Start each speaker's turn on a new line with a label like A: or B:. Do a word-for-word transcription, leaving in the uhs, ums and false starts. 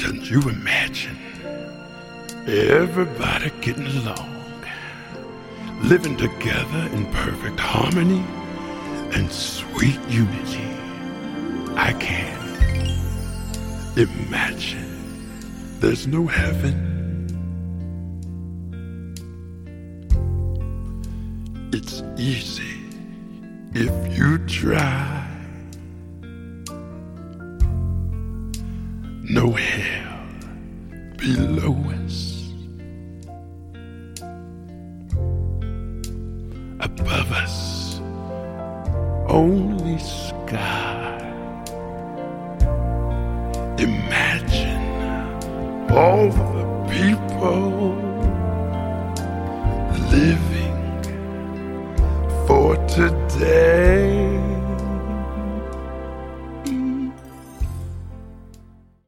A: Can you imagine everybody getting along, living together in perfect harmony and sweet unity? I can't imagine there's no heaven. It's easy if you try. No hell below us. Above us, only sky. Imagine all the people living for today.